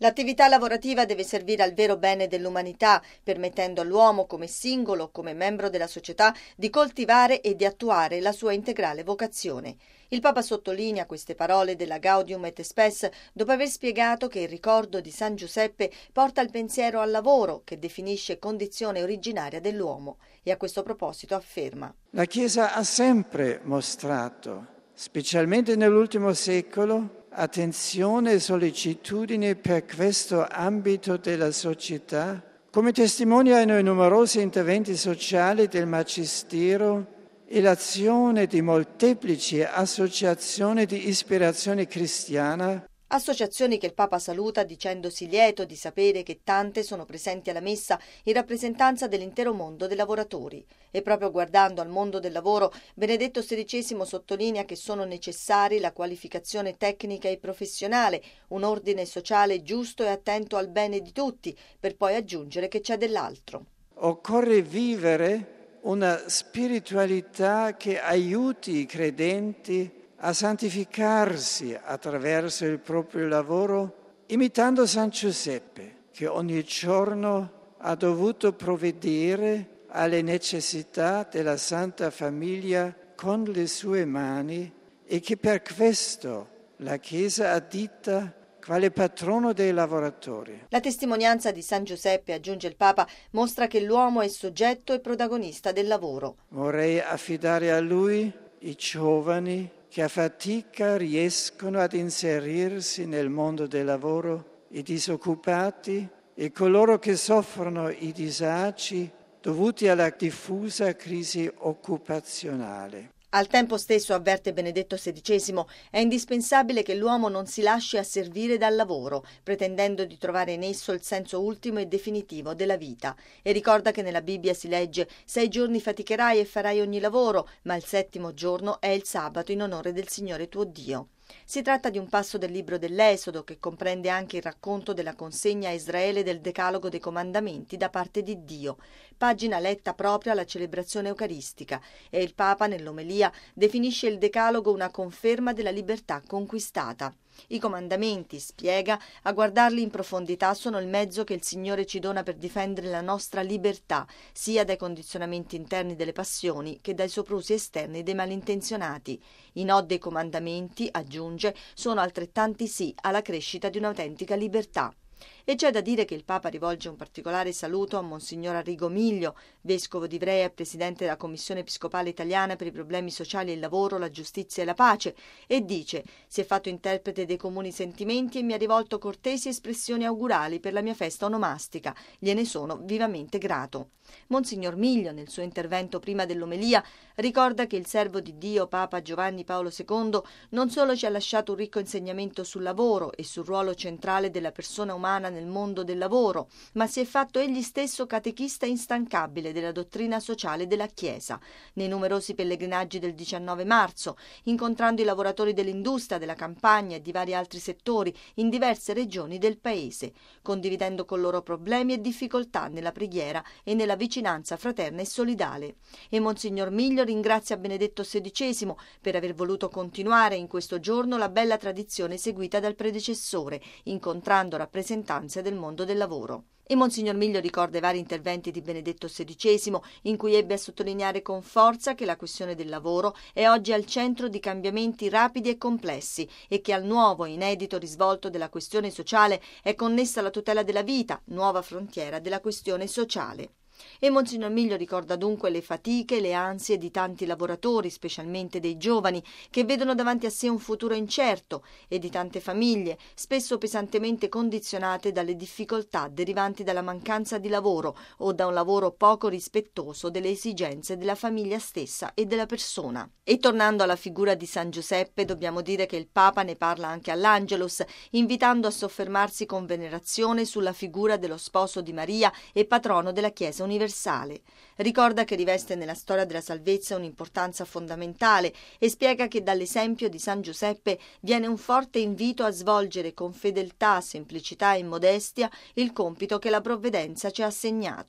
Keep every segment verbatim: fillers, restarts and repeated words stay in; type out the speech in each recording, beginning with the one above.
L'attività lavorativa deve servire al vero bene dell'umanità, permettendo all'uomo, come singolo o come membro della società, di coltivare e di attuare la sua integrale vocazione. Il Papa sottolinea queste parole della Gaudium et Spes dopo aver spiegato che il ricordo di San Giuseppe porta il pensiero al lavoro, che definisce condizione originaria dell'uomo, e a questo proposito afferma: La Chiesa ha sempre mostrato, specialmente nell'ultimo secolo, attenzione e sollecitudine per questo ambito della società, come testimoniano i numerosi interventi sociali del Magistero e l'azione di molteplici associazioni di ispirazione cristiana. Associazioni che il Papa saluta dicendosi lieto di sapere che tante sono presenti alla messa in rappresentanza dell'intero mondo dei lavoratori. E proprio guardando al mondo del lavoro, Benedetto sedicesimo sottolinea che sono necessari la qualificazione tecnica e professionale, un ordine sociale giusto e attento al bene di tutti, per poi aggiungere che c'è dell'altro. Occorre vivere una spiritualità che aiuti i credenti a santificarsi attraverso il proprio lavoro, imitando San Giuseppe, che ogni giorno ha dovuto provvedere alle necessità della Santa Famiglia con le sue mani e che per questo la Chiesa addita quale patrono dei lavoratori. La testimonianza di San Giuseppe, aggiunge il Papa, mostra che l'uomo è soggetto e protagonista del lavoro. Vorrei affidare a lui i giovani che a fatica riescono ad inserirsi nel mondo del lavoro, i disoccupati e coloro che soffrono i disagi dovuti alla diffusa crisi occupazionale. Al tempo stesso, avverte Benedetto sedicesimo, è indispensabile che l'uomo non si lasci asservire dal lavoro, pretendendo di trovare in esso il senso ultimo e definitivo della vita. E ricorda che nella Bibbia si legge: sei giorni faticherai e farai ogni lavoro, ma il settimo giorno è il sabato in onore del Signore tuo Dio. Si tratta di un passo del libro dell'Esodo che comprende anche il racconto della consegna a Israele del Decalogo dei Comandamenti da parte di Dio, pagina letta proprio alla celebrazione eucaristica, e il Papa nell'omelia definisce il Decalogo una conferma della libertà conquistata. I comandamenti, spiega, a guardarli in profondità sono il mezzo che il Signore ci dona per difendere la nostra libertà, sia dai condizionamenti interni delle passioni che dai soprusi esterni dei malintenzionati. I no dei comandamenti, aggiunge, sono altrettanti sì alla crescita di un'autentica libertà. E c'è da dire che il Papa rivolge un particolare saluto a Monsignor Arrigo Miglio, vescovo di Ivrea e presidente della Commissione Episcopale Italiana per i problemi sociali e il lavoro, la giustizia e la pace, e dice: si è fatto interprete dei comuni sentimenti e mi ha rivolto cortesi espressioni augurali per la mia festa onomastica. Gliene sono vivamente grato. Monsignor Miglio, nel suo intervento prima dell'omelia, ricorda che il servo di Dio, Papa Giovanni Paolo secondo, non solo ci ha lasciato un ricco insegnamento sul lavoro e sul ruolo centrale della persona umana nel mondo del lavoro, ma si è fatto egli stesso catechista instancabile della dottrina sociale della Chiesa, nei numerosi pellegrinaggi del diciannove marzo, incontrando i lavoratori dell'industria, della campagna e di vari altri settori in diverse regioni del Paese, condividendo con loro problemi e difficoltà nella preghiera e nella vicinanza fraterna e solidale. E Monsignor Miglio ringrazia Benedetto sedicesimo per aver voluto continuare in questo giorno la bella tradizione seguita dal predecessore, incontrando rappresentanze del mondo del lavoro. E Monsignor Miglio ricorda i vari interventi di Benedetto sedicesimo in cui ebbe a sottolineare con forza che la questione del lavoro è oggi al centro di cambiamenti rapidi e complessi e che al nuovo e inedito risvolto della questione sociale è connessa la tutela della vita, nuova frontiera della questione sociale. E Monsignor Miglio ricorda dunque le fatiche e le ansie di tanti lavoratori, specialmente dei giovani, che vedono davanti a sé un futuro incerto, e di tante famiglie, spesso pesantemente condizionate dalle difficoltà derivanti dalla mancanza di lavoro o da un lavoro poco rispettoso delle esigenze della famiglia stessa e della persona. E tornando alla figura di San Giuseppe, dobbiamo dire che il Papa ne parla anche all'Angelus, invitando a soffermarsi con venerazione sulla figura dello sposo di Maria e patrono della Chiesa universale. Ricorda che riveste nella storia della salvezza un'importanza fondamentale e spiega che dall'esempio di San Giuseppe viene un forte invito a svolgere con fedeltà, semplicità e modestia il compito che la provvidenza ci ha assegnato.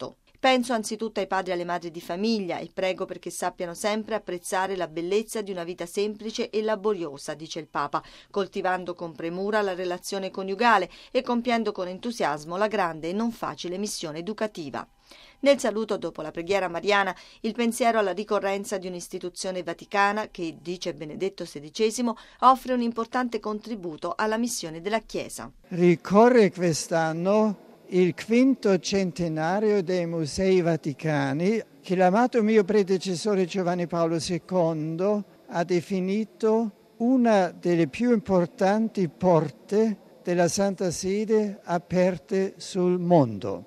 Penso anzitutto ai padri e alle madri di famiglia e prego perché sappiano sempre apprezzare la bellezza di una vita semplice e laboriosa, dice il Papa, coltivando con premura la relazione coniugale e compiendo con entusiasmo la grande e non facile missione educativa. Nel saluto dopo la preghiera mariana, il pensiero alla ricorrenza di un'istituzione vaticana che, dice Benedetto sedicesimo, offre un importante contributo alla missione della Chiesa. Ricorre quest'anno il quinto centenario dei Musei Vaticani che l'amato mio predecessore Giovanni Paolo secondo ha definito una delle più importanti porte della Santa Sede aperte sul mondo.